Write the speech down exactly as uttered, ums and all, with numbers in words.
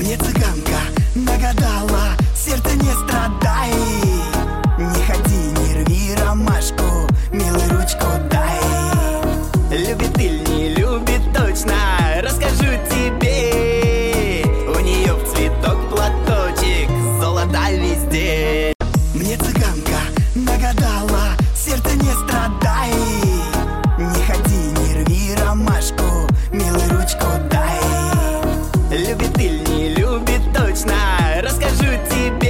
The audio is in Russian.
Мне цыганка нагадала, сердце не страдай. Не ходи, не рви ромашку, милый, ручку дай. Любит или не любит точно, расскажу тебе. У нее в цветок платочек, золото везде. Мне цыганка нагадала, сердце не страдай. Не ходи, не рви ромашку, милый, ручку дай. Любит или не любит точно, расскажу тебе.